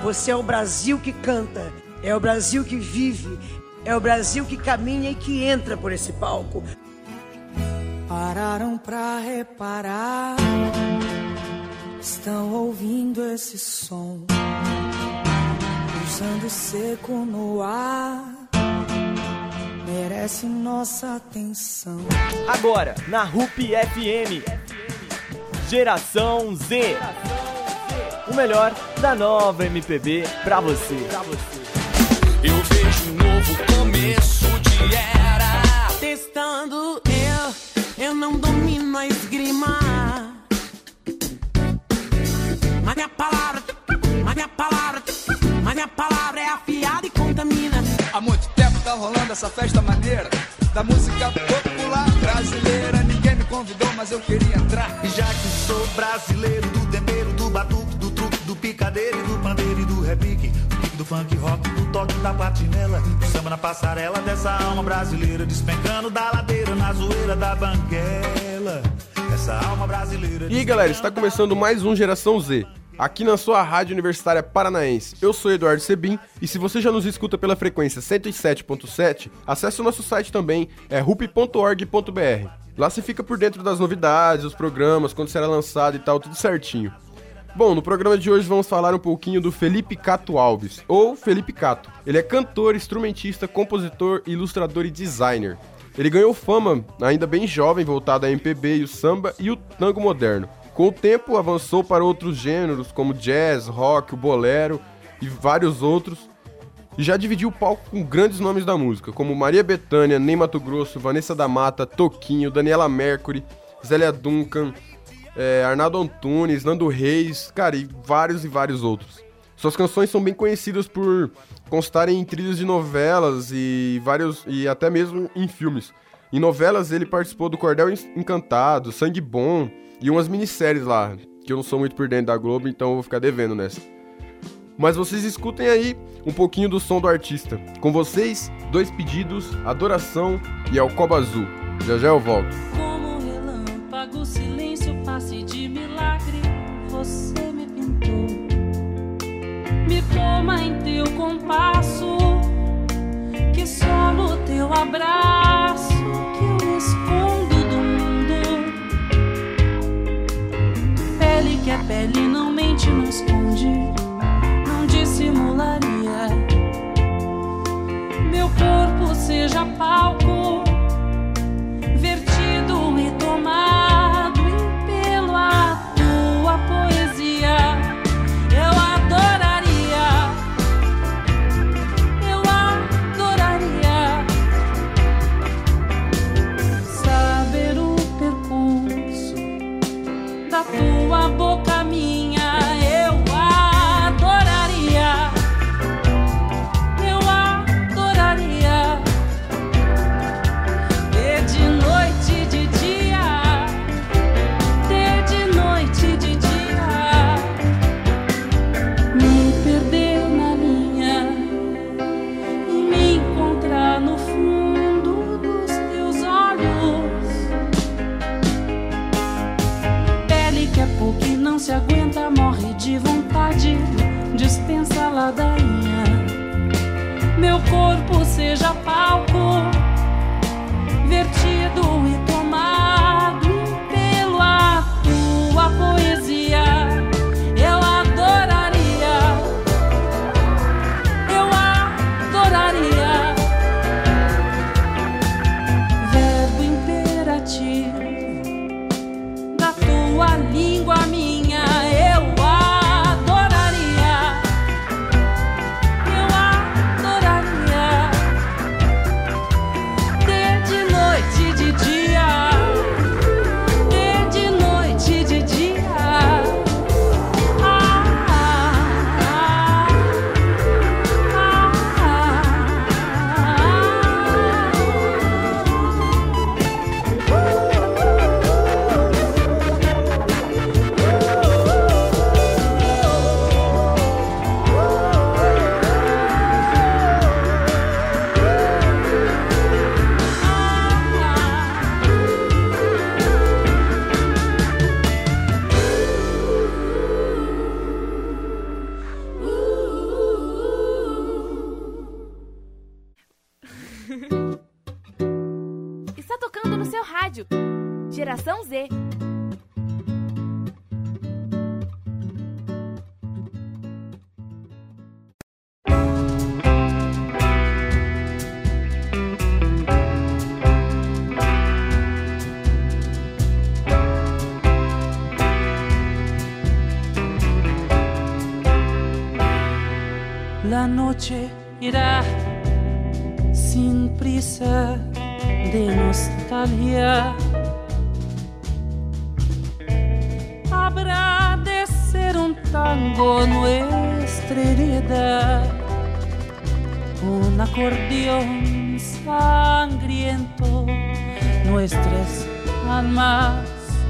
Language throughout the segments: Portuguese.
Você é o Brasil que canta, é o Brasil que vive, é o Brasil que caminha e que entra por esse palco. Pararam pra reparar, estão ouvindo esse som, pulsando seco no ar, merece nossa atenção. Agora, na RUP FM, Geração Z, o melhor da nova MPB pra você. Eu vejo um novo começo de era. Testando eu não domino a esgrima. Mas minha palavra é afiada e contamina. Há muito tempo tá rolando essa festa maneira da música popular brasileira. Ninguém me convidou, mas eu queria entrar. E já que sou brasileiro, do tempero, do batuque, do truque, do picadeiro, do pandeiro e do repique, do kick, do funk rock, do toque da patinela, do samba na passarela dessa alma brasileira, despencando da ladeira na zoeira da banguela. Essa alma brasileira. E aí, galera, está começando mais um Geração Z, aqui na sua Rádio Universitária Paranaense. Eu sou Eduardo Sebin, e se você já nos escuta pela frequência 107.7, acesse o nosso site também, é rup.org.br. Lá você fica por dentro das novidades, os programas, quando será lançado e tal, tudo certinho. Bom, no programa de hoje vamos falar um pouquinho do Felipe Cato Alves, ou Felipe Cato. Ele é cantor, instrumentista, compositor, ilustrador e designer. Ele ganhou fama ainda bem jovem, voltado à MPB e o samba e o tango moderno. Com o tempo avançou para outros gêneros como jazz, rock, o bolero e vários outros. E já dividiu o palco com grandes nomes da música, como Maria Bethânia, Ney Matogrosso, Vanessa da Mata, Toquinho, Daniela Mercury, Zélia Duncan, Arnaldo Antunes, Nando Reis, cara, e vários outros. Suas canções são bem conhecidas por constarem em trilhas de novelas e até mesmo em filmes. Em novelas ele participou do Cordel Encantado, Sangue Bom e umas minisséries lá, que eu não sou muito por dentro da Globo, então eu vou ficar devendo nessa. Mas vocês escutem aí um pouquinho do som do artista. Com vocês, Dois Pedidos, Adoração e Alcoba Azul. Já eu volto. Como relâmpago, silêncio, passe de milagre, você me pintou. Me toma em teu compasso, que só no teu abraço que eu me escondo do mundo. Pele que é pele, não mente, não esconde, não dissimularia. Meu corpo seja palco, vertido e tomado em pelo a tua poesia. Eu adoraria saber o percurso da tua boca minha. Eu adoraria ter de noite, de dia, ter de noite, de dia, me perder na linha e me encontrar no fundo dos teus olhos. Pele que é pouco e não se aguenta, morre de vontade, dispensa a ladainha. Meu corpo seja palco, vertido e tomado em pelo a tua poesia. Eu adoraria verbo imperativo da tua língua minha. Eu adoraria ter de noite, de dia, Geração Z. La noche irá sin prisa de nostalgia. Habrá de ser un tango nuestra herida, un acordeón sangriento, nuestras almas.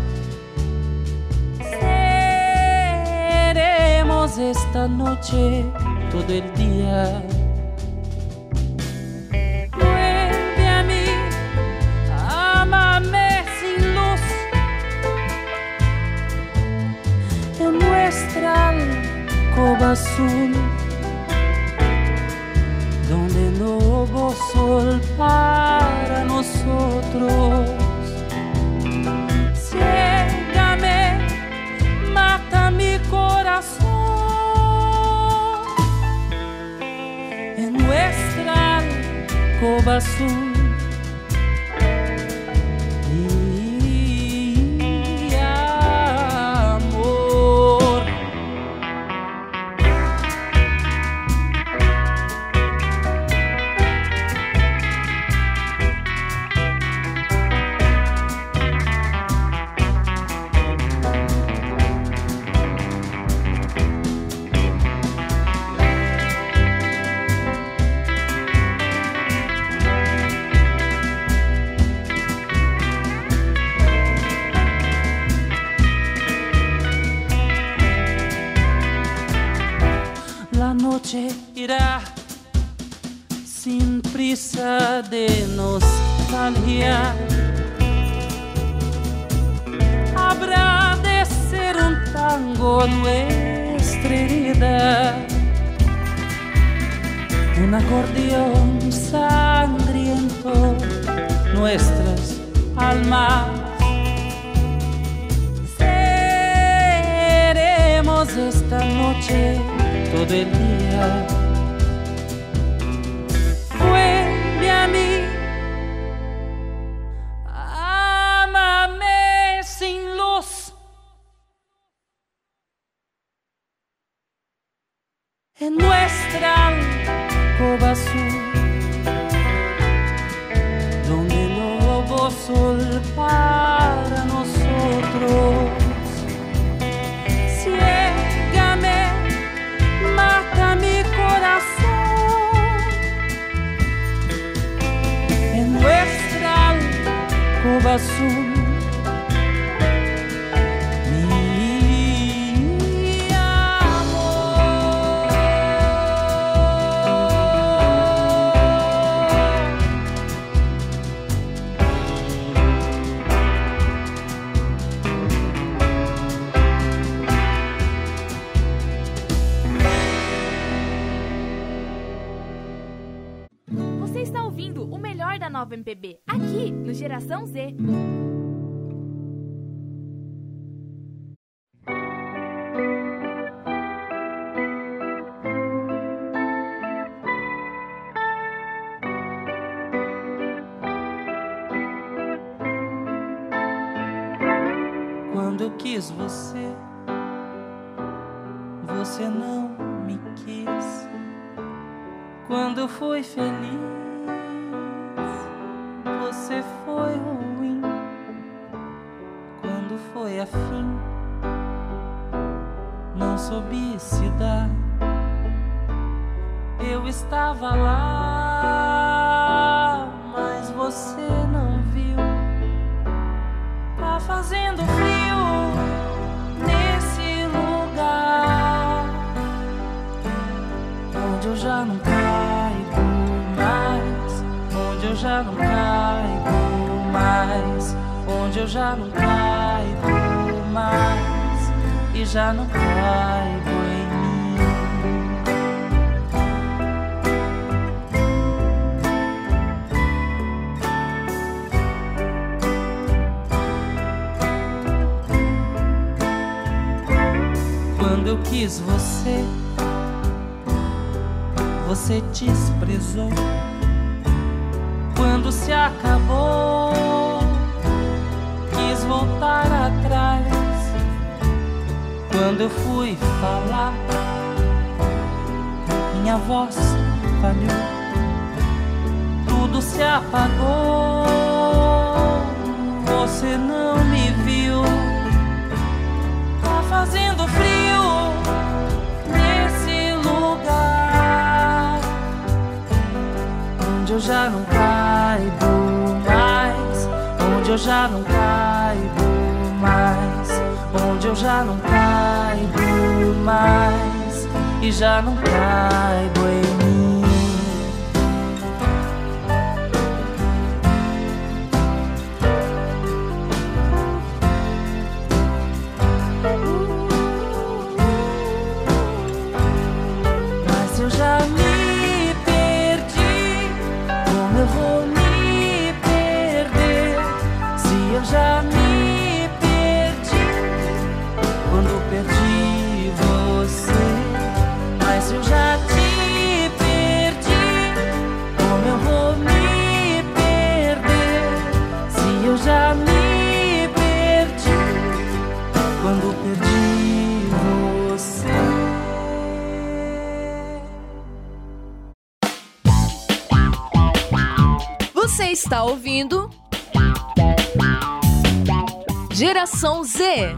Seremos esta noche todo el día. Vuelve a mí, ámame sin luz. En nuestra alcoba azul, donde no hubo sol para nosotros. Ciégame, mata mi corazón. Nuestra alcoba azul y amor. La noche irá sin prisa de nostalgia. Habrá de ser un tango nuestra herida, un acordeón sangriento, nuestras almas. Seremos esta noche todo el día. Vuelve a mí, ámame sin luz. En nuestra alcoba azul, donde no hubo sol para nosotros. Mata mi corazón. En nuestra alcoba azul, mi amor. Você está ouvindo o melhor da Nova MPB, aqui no Geração Z. Quando eu quis você, você não me quis. Quando fui feliz, você foi ruim. Quando foi afim, não soube se dar. Eu estava lá, mas você não viu. Tá fazendo frio nesse lugar onde eu já não caigo mais, onde eu já não caigo mais, onde eu já não caigo mais e já não caigo em mim. Quando eu quis você, você desprezou. Quando se acabou, quis voltar atrás. Quando eu fui falar, minha voz falhou. Tudo se apagou. Você não me viu. Tá fazendo frio nesse lugar onde eu já não caibo mais, onde eu já não caibo mais, onde eu já não caibo mais e já não caibo em mim. Já me perdi quando perdi você, mas eu já te perdi. Como eu vou me perder se eu já me perdi quando perdi você? Você está ouvindo Geração Z.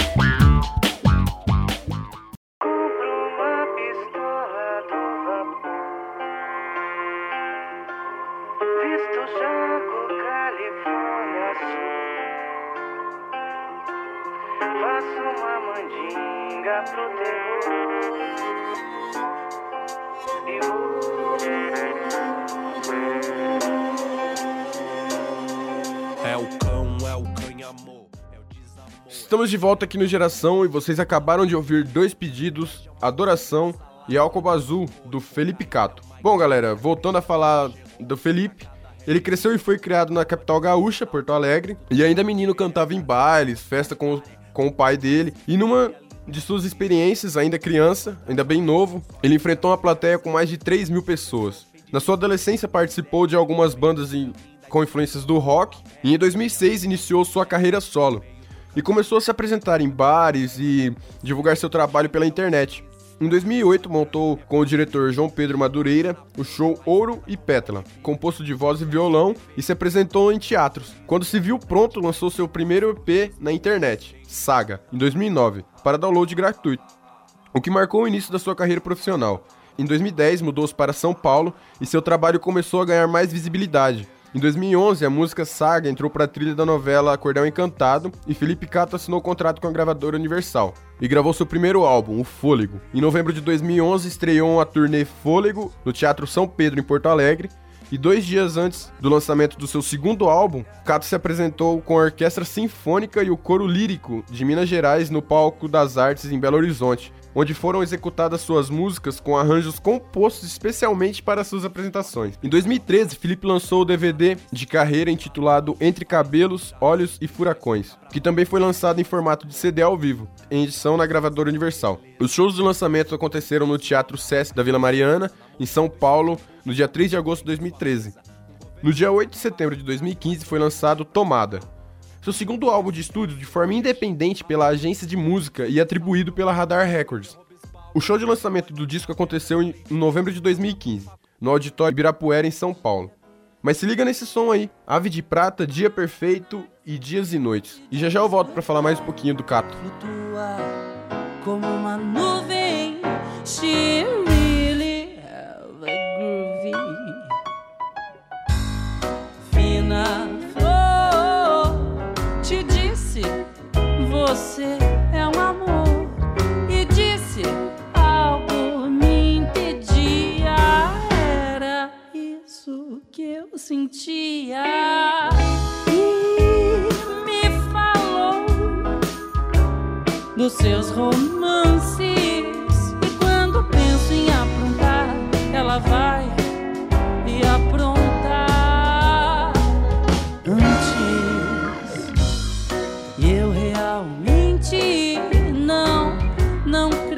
Estamos de volta aqui no Geração e vocês acabaram de ouvir dois pedidos, Adoração e Álcool Azul, do Felipe Cato. Bom, galera, voltando a falar do Felipe, ele cresceu e foi criado na capital gaúcha, Porto Alegre, e ainda menino cantava em bailes, festa com o pai dele, e numa de suas experiências, ainda criança, ainda bem novo, ele enfrentou uma plateia com mais de 3 mil pessoas. Na sua adolescência participou de algumas bandas com influências do rock, e em 2006 iniciou sua carreira solo. E começou a se apresentar em bares e divulgar seu trabalho pela internet. Em 2008, montou com o diretor João Pedro Madureira o show Ouro e Pétala, composto de voz e violão, e se apresentou em teatros. Quando se viu pronto, lançou seu primeiro EP na internet, Saga, em 2009, para download gratuito, o que marcou o início da sua carreira profissional. Em 2010, mudou-se para São Paulo e seu trabalho começou a ganhar mais visibilidade. Em 2011, a música Saga entrou para a trilha da novela Cordel Encantado e Felipe Cato assinou contrato com a gravadora Universal e gravou seu primeiro álbum, O Fôlego. Em novembro de 2011, estreou a turnê Fôlego no Teatro São Pedro, em Porto Alegre, e 2 dias antes do lançamento do seu segundo álbum, Cato se apresentou com a Orquestra Sinfônica e o Coro Lírico de Minas Gerais no Palco das Artes em Belo Horizonte, onde foram executadas suas músicas com arranjos compostos especialmente para suas apresentações. Em 2013, Felipe lançou o DVD de carreira intitulado Entre Cabelos, Olhos e Furacões, que também foi lançado em formato de CD ao vivo, em edição na gravadora Universal. Os shows de lançamento aconteceram no Teatro Sesc da Vila Mariana, em São Paulo, no dia 3 de agosto de 2013. No dia 8 de setembro de 2015 foi lançado Tomada, seu segundo álbum de estúdio de forma independente pela agência de música e atribuído pela Radar Records. O show de lançamento do disco aconteceu em novembro de 2015, no Auditório Ibirapuera, em São Paulo. Mas se liga nesse som aí, Ave de Prata, Dia Perfeito e Dias e Noites. E já já eu volto pra falar mais um pouquinho do Cato. Flutua como uma nuvem, she really have a groovy. Fina te disse, você é um amor, e disse, algo me impedia, era isso que eu sentia, e me falou dos seus romances, e quando penso em aprontar, ela vai e apronta. Eu realmente não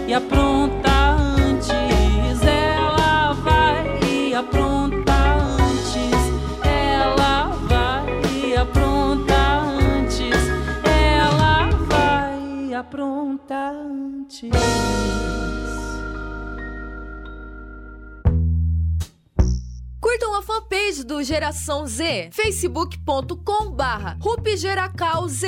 e apronta antes. Ela vai e apronta antes. Ela vai e apronta antes. Ela vai e apronta antes. Curtam a fanpage do Geração Z, facebook.com/RupGeracalZ.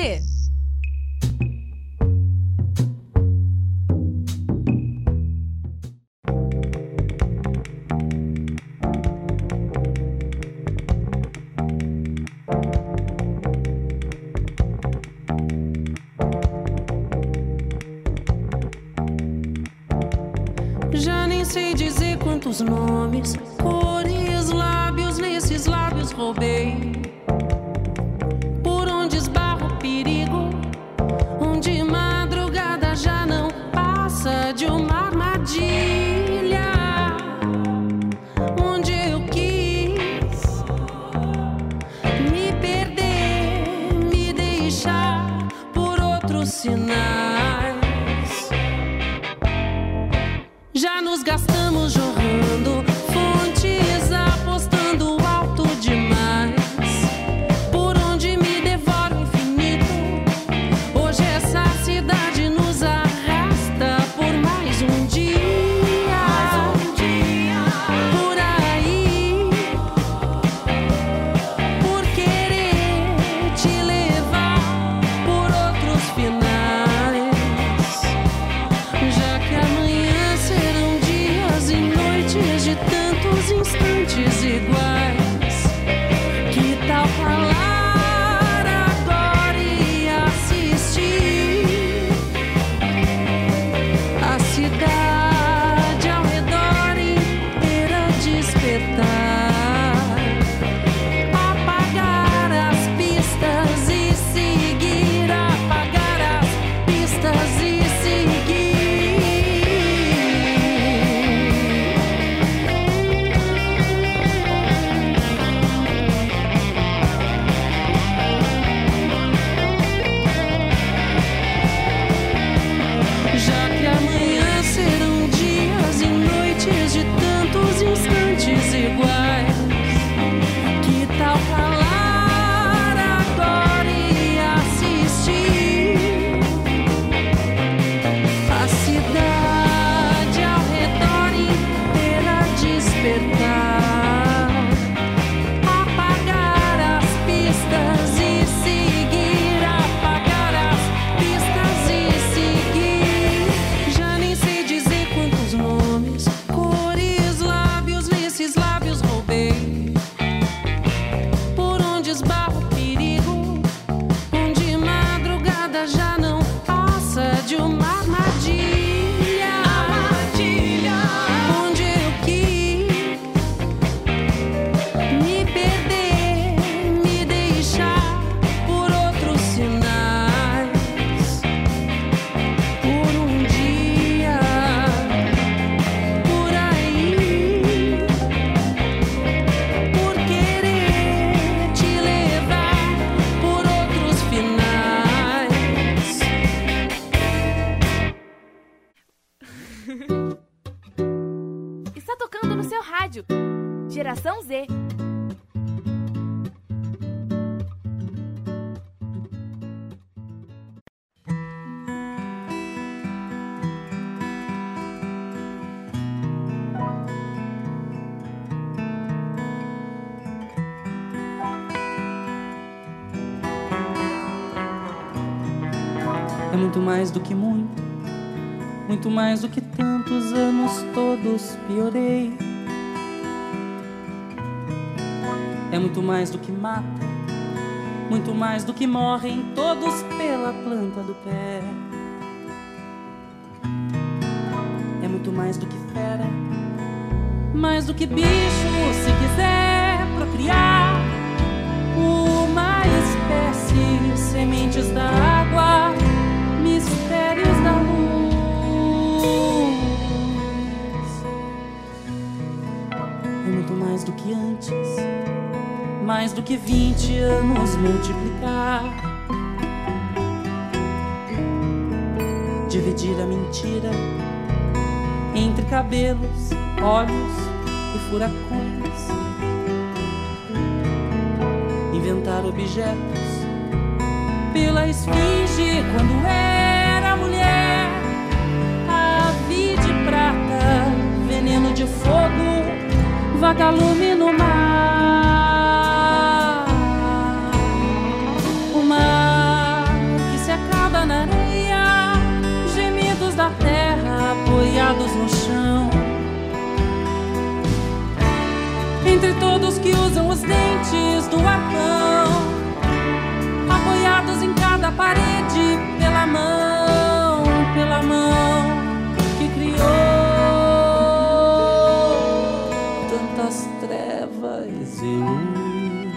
Já nem sei dizer quantos nomes, cores, lábios, nesses lábios roubei. Por onde esbarra o perigo, onde madrugada já não passa de uma armadilha. Onde eu quis me perder, me deixar por outros sinais. Já nos gastamos jorrando fontes, apostando alto demais. Por onde me devora o infinito, hoje essa cidade nos arrasta por mais um dia. Por aí, por querer te levar por outros finais. Já que amanhã serão dias e noites de tantos instantes iguais. Que tal falar agora e assistir a cidade ao redor inteira despertar, apagar as pistas e seguir, apagar as pistas e seguir. Já que amanhã serão dias e noites de tantos instantes iguais. Que tal falar agora e assistir a cidade ao redor inteira despertar, apagar as pistas e seguir, apagar as pistas e seguir. Já nem sei dizer quantos nomes, cores, lábios, nesses lábios roubei. Por onde esbarra o perigo, onde madrugada já não passa de uma armadilha. Onde eu quis me perder, me deixar por outros sinais. Por um dia, por aí, por querer te levar por outros finais. Está tocando no seu rádio. Geração Z. É muito mais do que muito, muito mais do que tantos anos todos piorei. É muito mais do que mata, muito mais do que morrem todos pela planta do pé. É muito mais do que fera, mais do que bicho, se quiser procriar. Uma espécie, sementes da água, mistérios da luz. É muito mais do que antes, mais do que 20 anos multiplicar. Dividir a mentira cabelos, olhos e furacões. Inventar objetos pela esfinge quando era mulher. Ave de prata, veneno de fogo, vagalume no mar. O mar que se acaba na areia, gemidos da terra apoiados no chão. Entre todos que usam os dentes do arcão, apoiados em cada parede pela mão que criou tantas trevas e luz.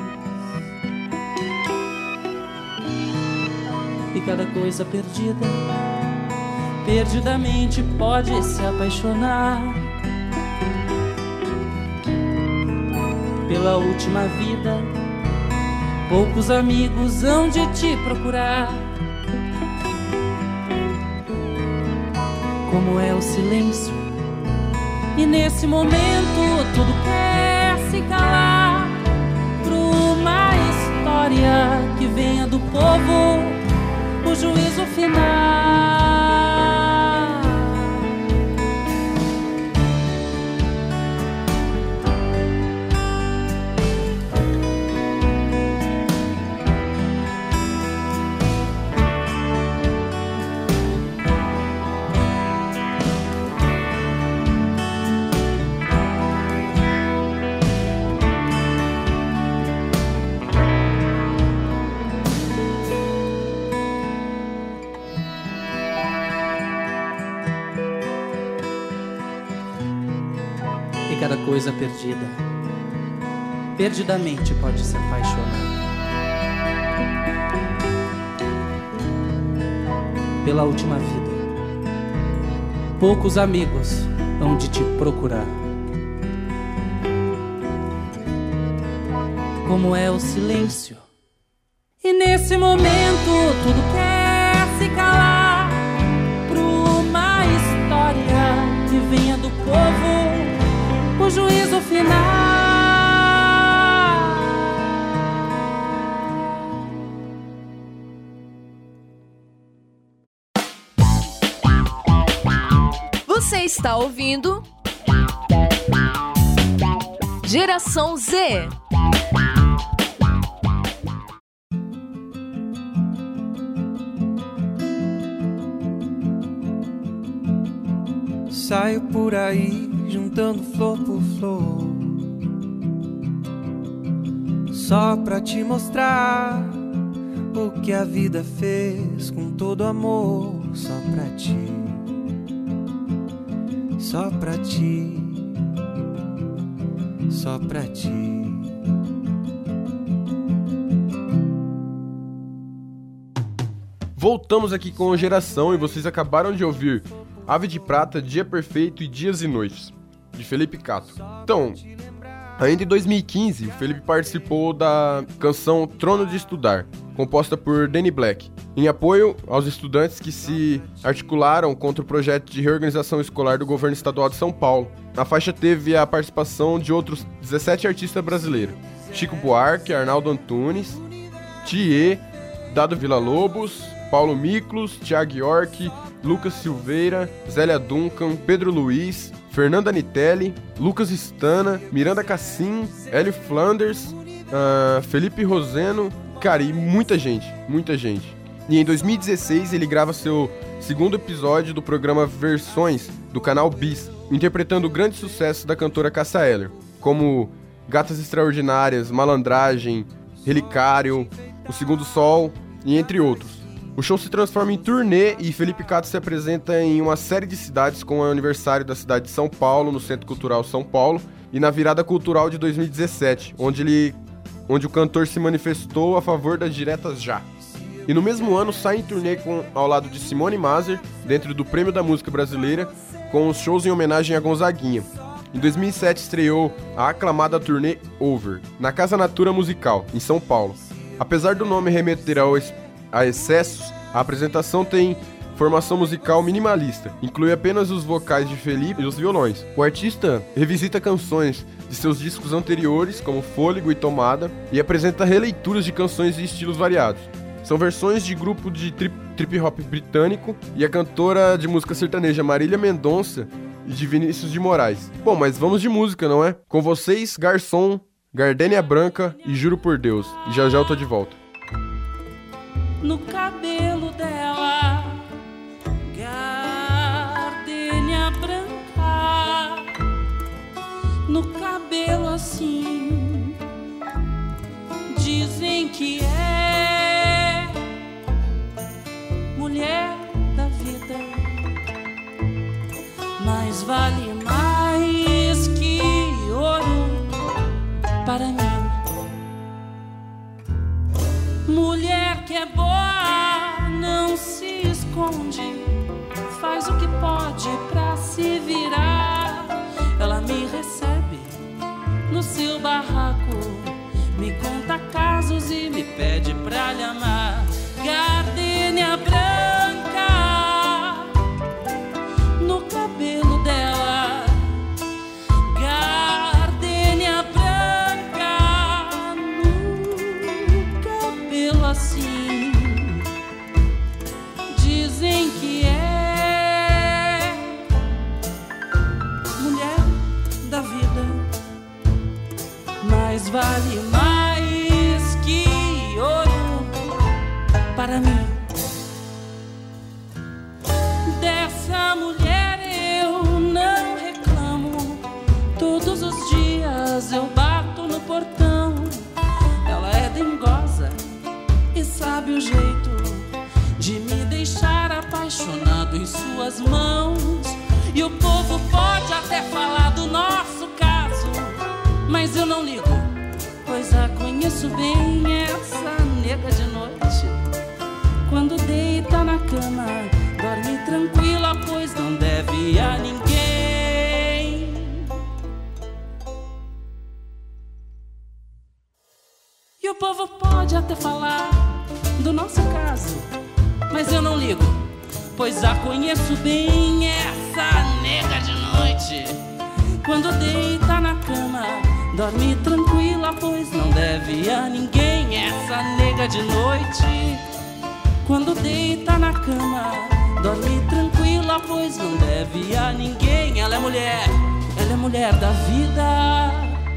E cada coisa perdida, perdidamente pode se apaixonar pela última vida. Poucos amigos hão de te procurar. Como é o silêncio, e nesse momento tudo quer se calar. Pra uma história que venha do povo, o juízo final. Cada coisa perdida, perdidamente pode se apaixonar pela última vida. Poucos amigos hão de te procurar. Como é o silêncio, e nesse momento tudo quer se calar. Pra uma história que venha do povo, o juízo final. Você está ouvindo Geração Z. Saio por aí juntando flor por flor, só pra te mostrar o que a vida fez com todo amor. Só pra ti, só pra ti, só pra ti. Voltamos aqui com a Geração e vocês acabaram de ouvir Ave de Prata, Dia Perfeito e Dias e Noites, de Felipe Cato. Então, ainda em 2015, o Felipe participou da canção Trono de Estudar, composta por Danny Black, em apoio aos estudantes que se articularam contra o projeto de reorganização escolar do governo estadual de São Paulo. A faixa teve a participação de outros 17 artistas brasileiros: Chico Buarque, Arnaldo Antunes, Thier, Dado Villa-Lobos, Paulo Miklos, Thiago York, Lucas Silveira, Zélia Duncan, Pedro Luiz, Fernanda Nitelli, Lucas Stana, Miranda Cassim, Hélio Flanders, Felipe Roseno, cara, e muita gente. E em 2016 ele grava seu segundo episódio do programa Versões do canal Bis, interpretando grandes sucessos da cantora Cássia Eller, como Gatas Extraordinárias, Malandragem, Relicário, O Segundo Sol e entre outros. O show se transforma em turnê e Felipe Cato se apresenta em uma série de cidades, com o aniversário da cidade de São Paulo, no Centro Cultural São Paulo, e na Virada Cultural de 2017, onde o cantor se manifestou a favor das diretas já. E no mesmo ano sai em turnê ao lado de Simone Maser, dentro do Prêmio da Música Brasileira, com os shows em homenagem a Gonzaguinha. Em 2007 estreou a aclamada turnê Over, na Casa Natura Musical, em São Paulo. Apesar do nome remeter a excessos, a apresentação tem formação musical minimalista, inclui apenas os vocais de Felipe e os violões. O artista revisita canções de seus discos anteriores, como Fôlego e Tomada, e apresenta releituras de canções de estilos variados. São versões de grupo de trip hop britânico e a cantora de música sertaneja Marília Mendonça e de Vinícius de Moraes. Bom, mas vamos de música, não é? Com vocês, Garçom, Gardênia Branca e Juro por Deus. E já eu tô de volta. No cabelo dela, gardênia branca, no cabelo assim, dizem que é mulher da vida, mas vale mais que ouro para mim. Mulher que é boa não se esconde, faz o que pode pra se virar. Ela me recebe no seu barraco, me conta casos e me pede pra lhe amar. Gardênia branca no cabelo dela, gardênia branca no cabelo assim, dizem que é mulher da vida, mas vale mais que ouro para mim. Dessa mulher eu não reclamo, todos os dias eu bato no portão. Ela é dengosa e sabe o jeito de me deixar apaixonado em suas mãos. E o povo pode até falar do nosso caso, mas eu não ligo, pois a conheço bem, essa nega de noite. Quando deita na cama, dorme tranquila, pois não deve a ninguém. E o povo pode até falar do nosso caso, mas eu não ligo, pois a conheço bem, essa nega de noite. Quando deita na cama, dorme tranquila, pois não deve a ninguém. Essa nega de noite. Quando deita na cama, dorme tranquila, pois não deve a ninguém. Ela é mulher da vida,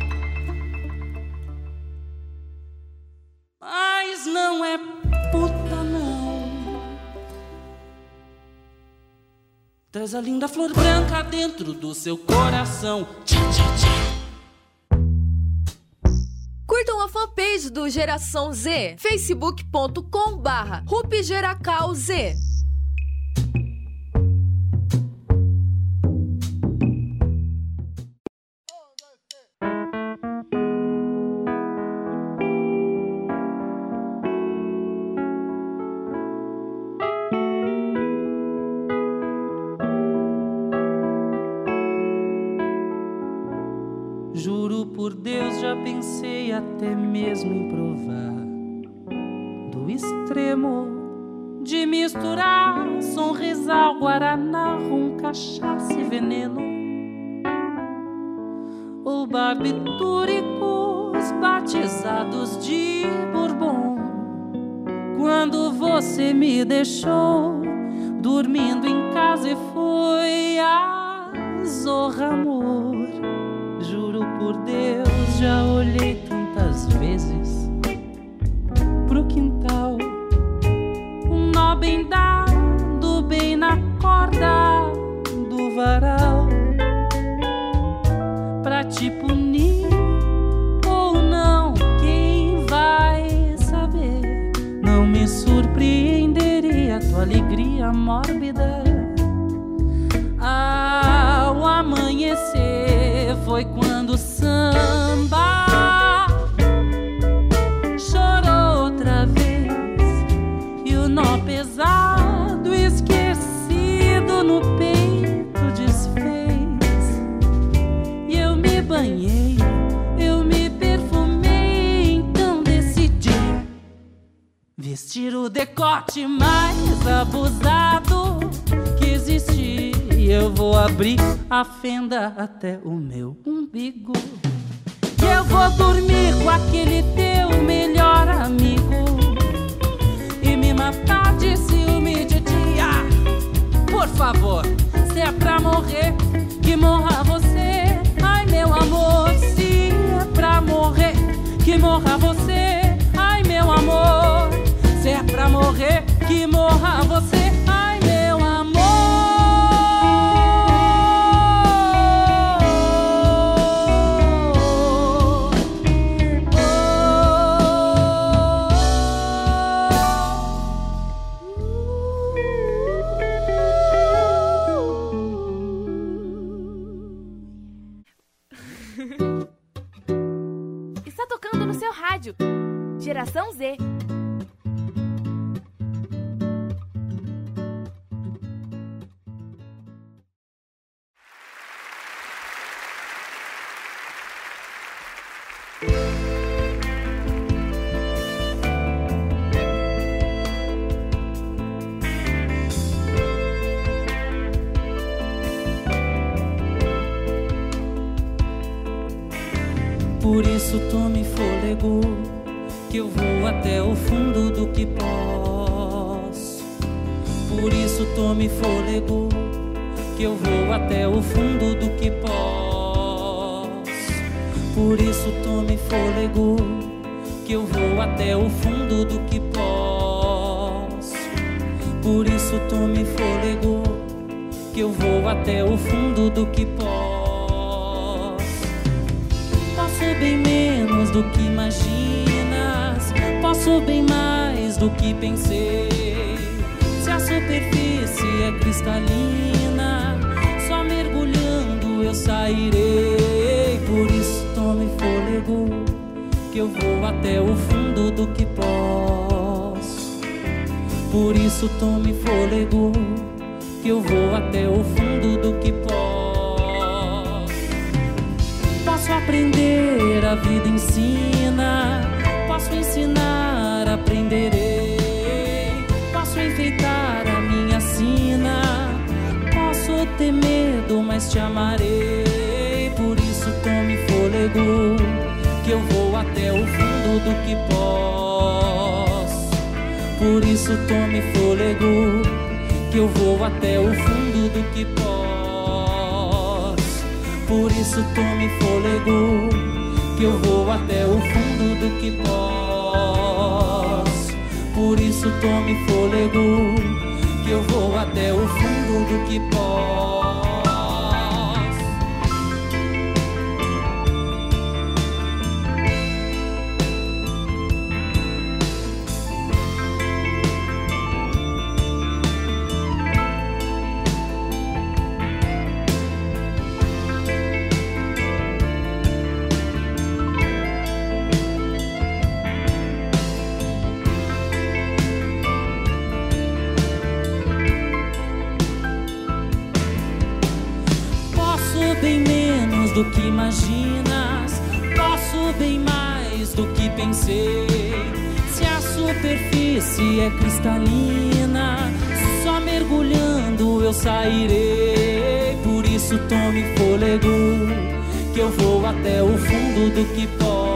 mas não é puta não. Traz a linda flor branca dentro do seu coração. Tchim, tchim, tchim. Curtam a fanpage do Geração Z, facebook.com/RupGeracalZ. Juro por Deus, já pensei até mesmo em provar do extremo de misturar sonrisal, guaraná, rum, cachaça e veneno, ou barbitúricos batizados de bourbon. Quando você me deixou dormindo em casa e foi a zorra, amor. Juro por Deus, já olhei tantas vezes pro quintal, um nó bem dado, bem na corda do varal, pra te punir ou não, quem vai saber? Não me surpreenderia tua alegria mórbida ao amanhecer. Foi quando o samba chorou outra vez e o nó pesado esquecido no peito desfez. E eu me banhei, eu me perfumei, então decidi vestir o decote mais abusado eu vou abrir a fenda até o meu umbigo. E eu vou dormir com aquele teu melhor amigo e me matar de ciúme de dia. Por favor, se é pra morrer, que morra você. Ai, meu amor, se é pra morrer, que morra você. Ai, meu amor, se é pra morrer, que morra você. Ai, meu amor. Está tocando no seu rádio. Geração Z. Por isso tome fôlego, que eu vou até o fundo do que posso. Por isso tome fôlego, que eu vou até o fundo do que posso. Por isso tome fôlego, que eu vou até o fundo do que posso. Por isso tome fôlego, que eu vou até o fundo do que posso. Posso bem menos do que imaginas, posso bem mais do que pensei. Se a superfície é cristalina, só mergulhando eu sairei. Por isso tome fôlego, que eu vou até o fundo do que posso. Por isso tome fôlego, que eu vou até o fundo do que posso. Posso aprender, a vida ensina. Posso ensinar, aprenderei. Posso enfeitar a minha sina. Posso ter medo, mas te amarei. Por isso tome fôlego, que eu vou até o fundo do que posso. Por isso tome fôlego, que eu vou até o fundo do que posso. Por isso tome fôlego, que eu vou até o fundo do que posso. Por isso tome fôlego, que eu vou até o fundo do que posso. Bem menos do que imaginas, posso bem mais do que pensei. Se a superfície é cristalina, só mergulhando eu sairei. Por isso tome fôlego, que eu vou até o fundo do que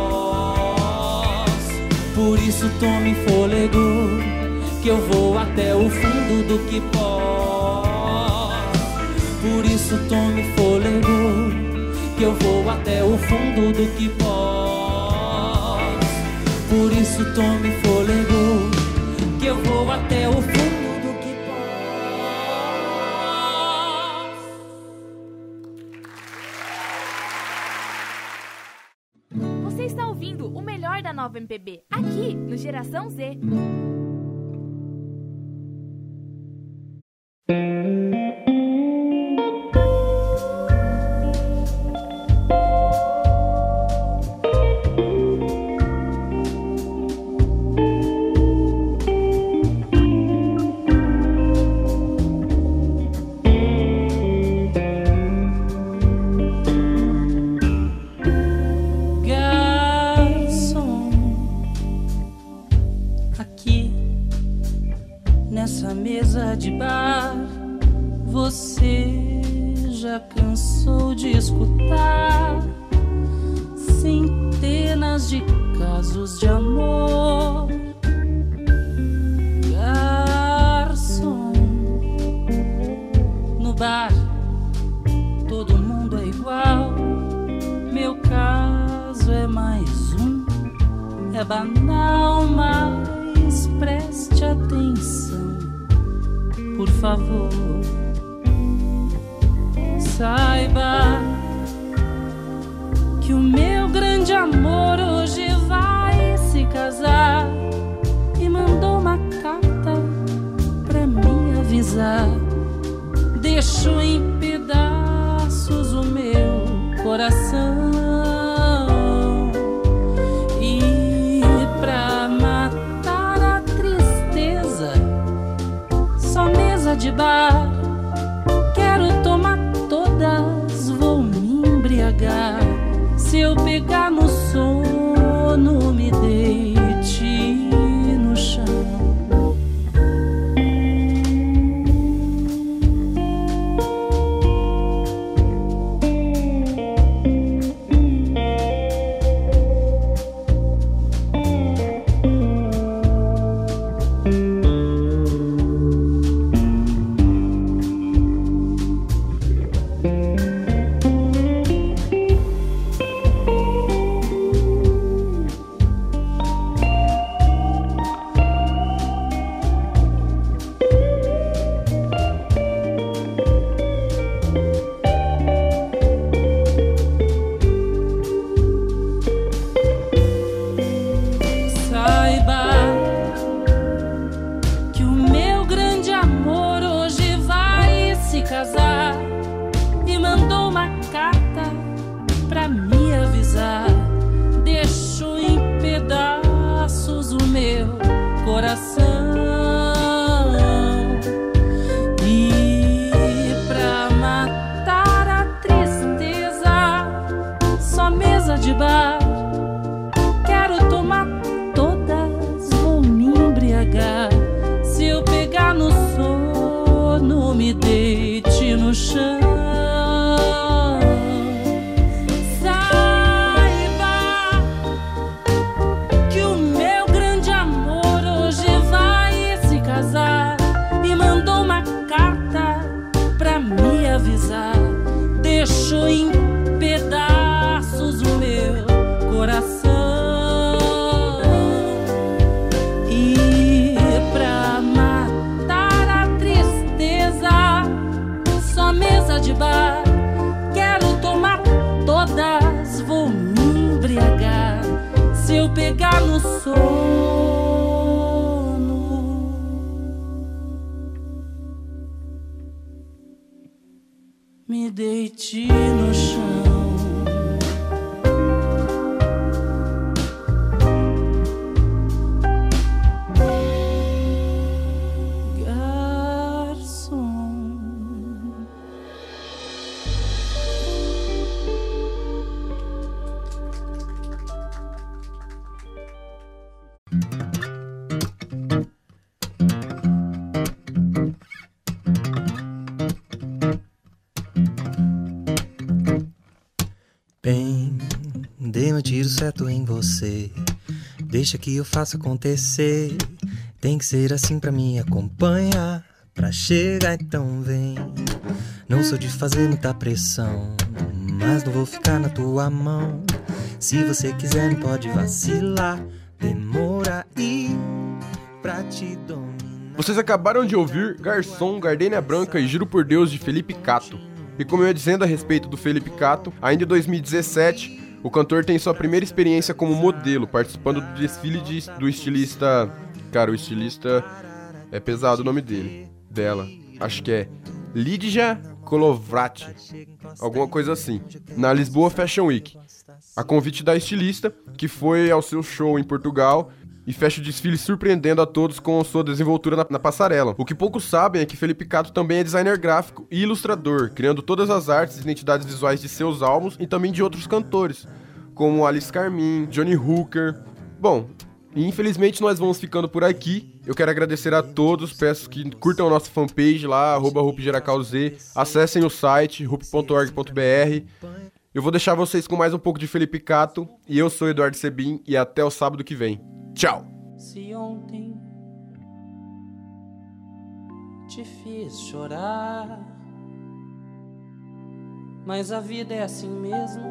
posso. Por isso tome fôlego, que eu vou até o fundo do que posso. Por isso tome fôlego, que eu vou até o fundo do que posso. Por isso tome fôlego, que eu vou até o fundo do que posso. Você está ouvindo o melhor da nova MPB, aqui no Geração Z. Aqui cansou de escutar centenas de casos de amor. Garçom, no bar todo mundo é igual. Meu caso é mais um, é banal, mas preste atenção, por favor. Saiba que o meu grande amor hoje vai se casar e mandou uma carta pra me avisar. Deixo em pedaços o meu coração e pra matar a tristeza, só mesa de bar. Quero tomar todas, vou me embriagar. Se eu pegar no sono, me deite no chão. Me deite no chão. Bem, dei meu tiro certo em você. Deixa que eu faça acontecer. Tem que ser assim pra me acompanhar. Pra chegar então vem. Não sou de fazer muita pressão, mas não vou ficar na tua mão. Se você quiser não pode vacilar. Demora aí pra te dominar. Vocês acabaram de ouvir Garçom, Gardenia Branca e Juro por Deus de Felipe Cato. E como eu ia dizendo a respeito do Felipe Cato, ainda em 2017, o cantor tem sua primeira experiência como modelo, participando do desfile do estilista... Cara, o estilista é pesado o nome dela. Acho que é Lídia Kolovrat, alguma coisa assim, na Lisboa Fashion Week. A convite da estilista, que foi ao seu show em Portugal e fecha o desfile surpreendendo a todos com sua desenvoltura na passarela. O que poucos sabem é que Felipe Cato também é designer gráfico e ilustrador, criando todas as artes e identidades visuais de seus álbuns e também de outros cantores, como Alice Carmin, Johnny Hooker. Bom, infelizmente nós vamos ficando por aqui. Eu quero agradecer a todos, peço que curtam a nossa fanpage lá, @RupGeracauz, acessem o site, rup.org.br. Eu vou deixar vocês com mais um pouco de Felipe Cato, e eu sou Eduardo Sebin, e até o sábado que vem. Tchau! Se ontem te fiz chorar, mas a vida é assim mesmo,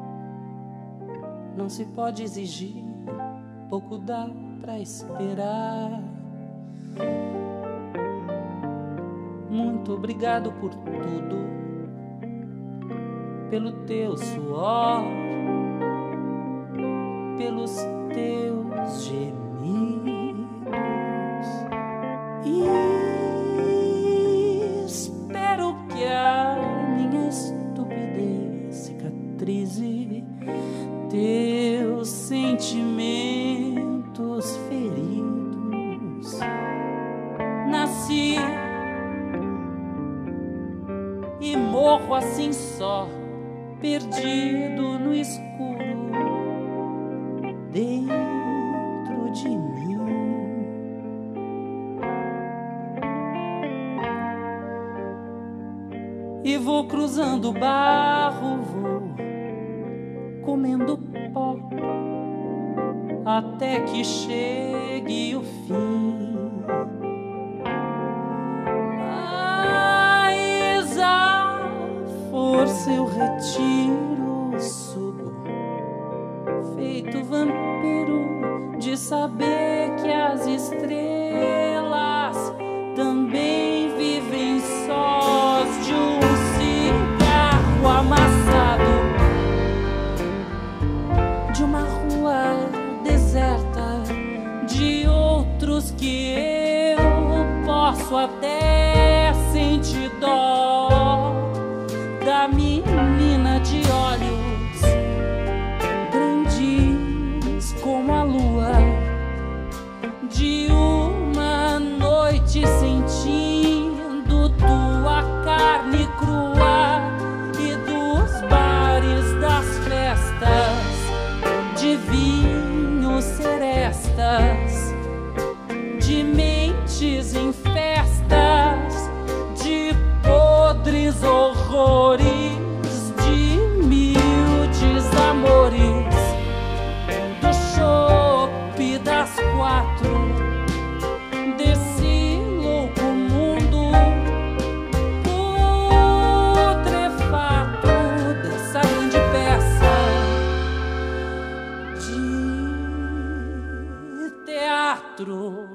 não se pode exigir, pouco dá pra esperar. Muito obrigado por tudo, pelo teu suor, pelos teus gemidos, e espero que a minha estupidez cicatrize teus sentimentos feridos. Nasci e morro assim só, perdido no escuro dentro de mim. E vou cruzando o barro, vou comendo pó, até que chegue o fim. Mas a força eu retiro, sugo, feito vampiro, de saber que as estrelas também vivem sós, de um cigarro amassado, de uma rua deserta, de outros que eu posso até sentir dó, da menina de olhos grandes como a lua, de uma noite sentindo tua carne crua, e dos bares das festas de vinhos serestas, de mentes em festas, de podres horrores, de humildes amores, do chope das 4, desse louco mundo putrefato, dessa grande peça de teatro.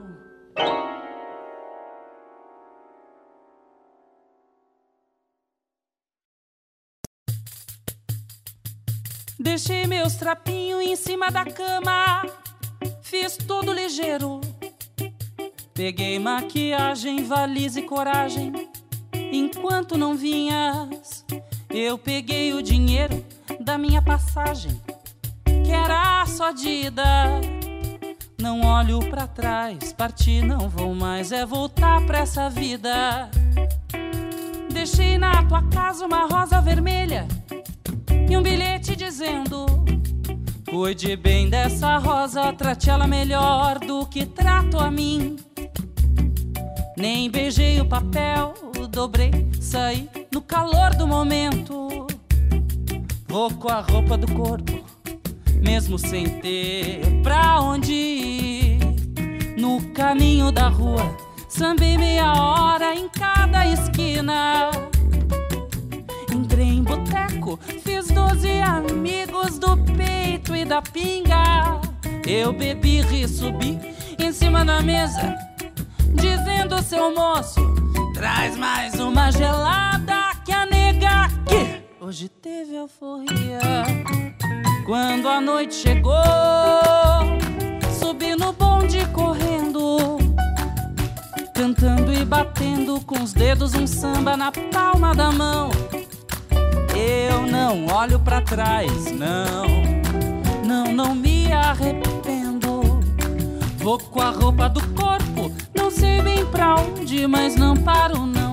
Deixei meus trapinhos em cima da cama, fiz tudo ligeiro. Peguei maquiagem, valise e coragem. Enquanto não vinhas, eu peguei o dinheiro da minha passagem, que era só de ida. Não olho pra trás, parti não vou mais, é voltar pra essa vida. Deixei na tua casa uma rosa vermelha e um bilhete dizendo: cuide bem dessa rosa, trate ela melhor do que trato a mim. Nem beijei o papel, dobrei, saí no calor do momento. Vou com a roupa do corpo, mesmo sem ter pra onde ir. No caminho da rua, sambei meia hora em cada esquina. Entrei em boteco, fiz 12 amigos do peito e da pinga. Eu bebi, ri, subi em cima da mesa, dizendo: seu moço, traz mais uma gelada, que a nega que hoje teve euforia. Quando a noite chegou, subi no bonde correndo, cantando e batendo com os dedos um samba na palma da mão. Eu não olho pra trás, não me arrependo. Vou com a roupa do corpo, não sei bem pra onde, mas não paro não.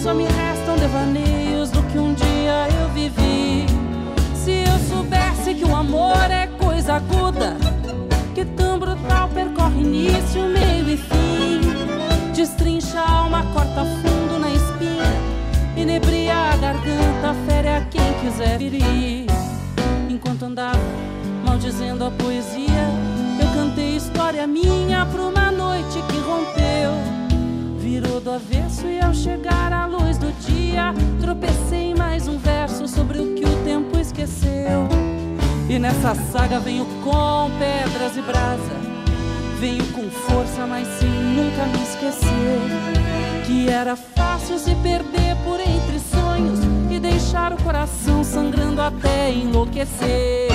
só me restam devaneios do que um dia eu vivi. Se eu soubesse que o amor é coisa aguda, que tão brutal percorre início, meio e fim, destrincha a alma, corta fundo na espinha, inebria a garganta, fere a quem quiser ferir. Enquanto andava maldizendo a poesia, eu cantei história minha pra uma noite que rompeu, virou do avesso e ao chegar à luz do dia, tropecei em mais um verso sobre o que o tempo esqueceu. E nessa saga venho com pedras e brasa, venho com força, mas sem nunca me esquecer que era fácil se perder por entre sonhos e deixar o coração sangrando até enlouquecer.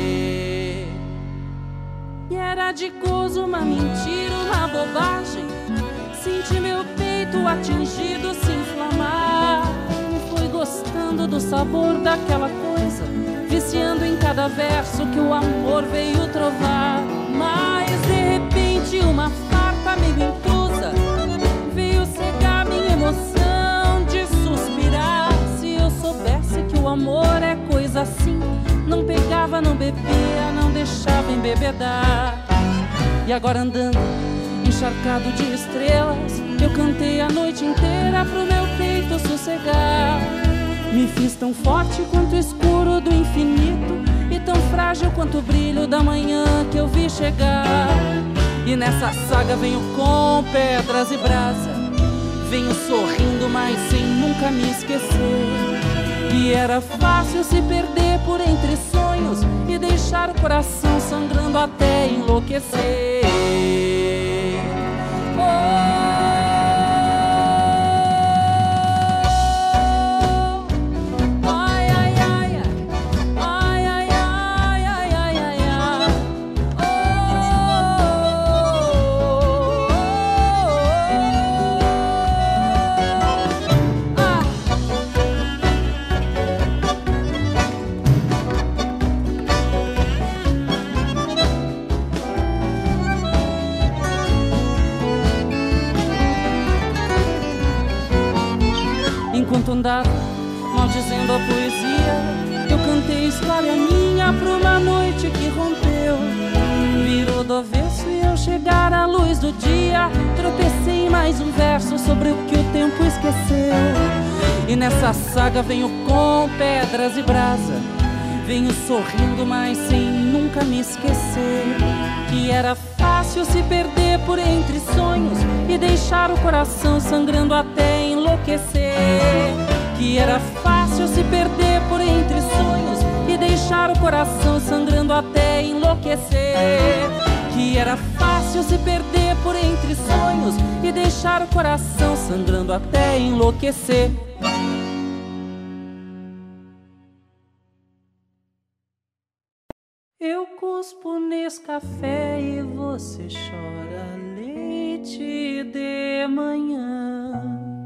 E era de gozo uma mentira, uma bobagem, senti meu peito atingido se inflamar. Fui gostando do sabor daquela coisa, viciando em cada verso que o amor veio trovar. Mas de repente uma farpa meio intrusa veio cegar minha emoção de suspirar. Se eu soubesse que o amor é coisa assim, não pegava, não bebia, não deixava embebedar. E agora andando encharcado de estrelas, eu cantei a noite inteira pro meu peito sossegar. Me fiz tão forte quanto o escuro do infinito e tão frágil quanto o brilho da manhã que eu vi chegar. E nessa saga venho com pedras e brasa, venho sorrindo, mas sem nunca me esquecer que era fácil se perder por entre sonhos e deixar o coração sangrando até enlouquecer. Enquanto andava maldizendo a poesia, eu cantei história minha pra uma noite que rompeu, virou do avesso e ao chegar à luz do dia, tropecei em mais um verso sobre o que o tempo esqueceu. E nessa saga venho com pedras e brasa, venho sorrindo, mas sem nunca me esquecer que era fácil se perder por entre sonhos e deixar o coração sangrando até enlouquecer. Que era fácil se perder por entre sonhos e deixar o coração sangrando até enlouquecer. Que era fácil se perder por entre sonhos e deixar o coração sangrando até enlouquecer. Eu cuspo nesse café e você chora leite de manhã.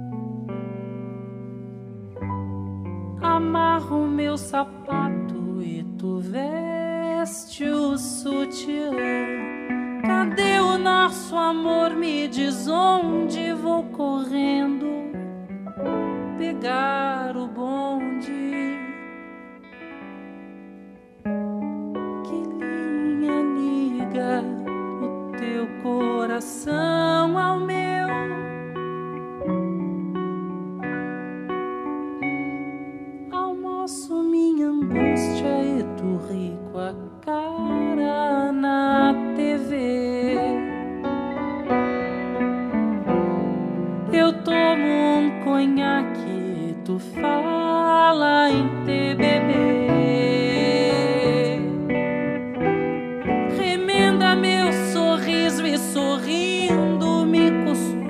Amarro meu sapato e tu veste o sutiã. Cadê o nosso amor? Me diz onde vou correndo pegar o bonde. O teu coração ao meu, almoço minha angústia e tu ri com a cara na TV. Eu tomo um conhaque e tu fala em TBB. Meu sorriso e sorrindo me costura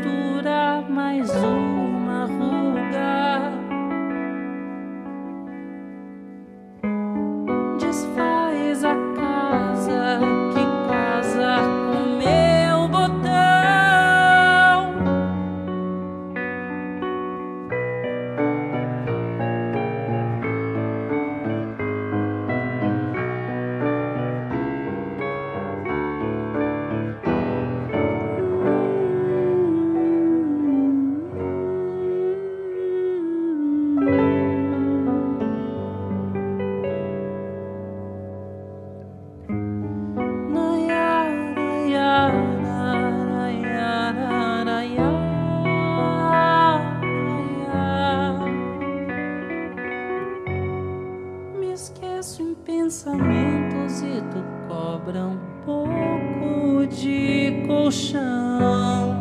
coração.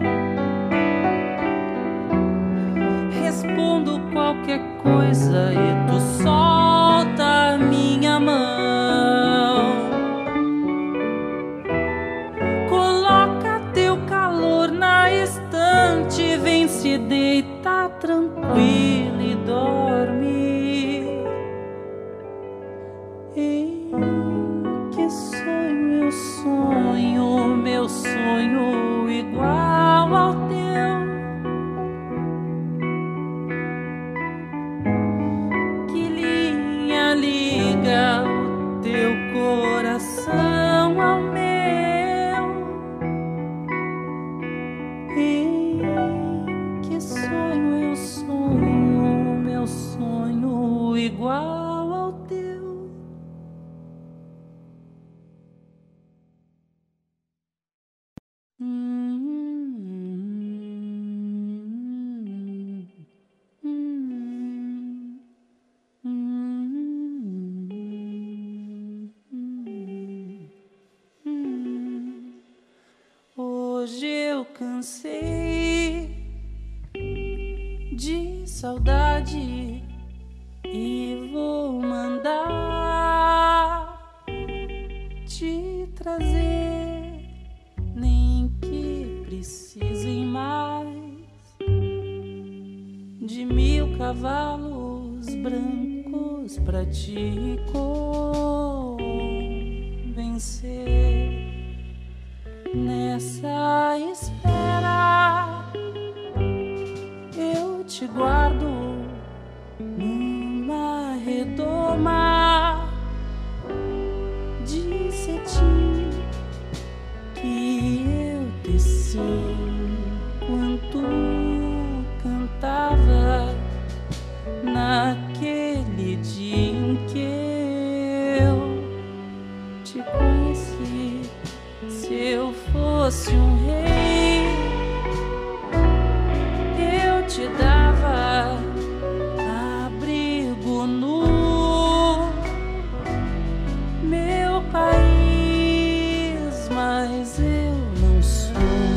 Respondo qualquer coisa e tu solta a minha mão. Coloca teu calor na estante, vem se deitar tranquilo e dorme. Ei, que sonho eu sonho, meu sonho igual ao teu. Que linha liga o teu coração ao meu? Ei, que sonho eu sonho, meu sonho igual ao teu. Hoje eu cansei de saudade e vou mandar te trazer, nem que precisem mais de 1000 cavalos brancos pra te convencer. Nessa espera eu te guardo numa redoma de cetim que eu teci enquanto cantava naquele dia em que eu te conheci. Se eu fosse um rei, eu te dava abrigo no meu país, mas eu não sou.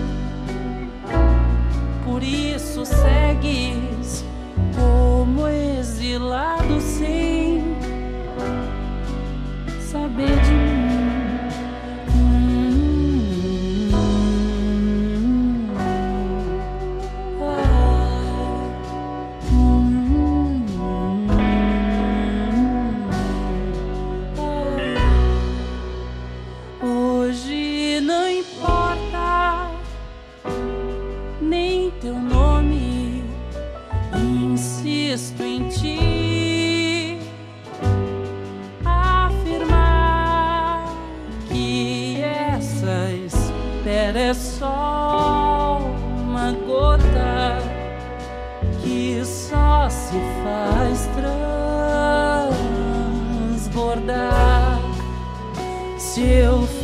Por isso segues como exilado sem saber de mim. Hoje não importa nem teu nome, insisto em ti afirmar que essa espera é só uma gota que só se faz transbordar. Se eu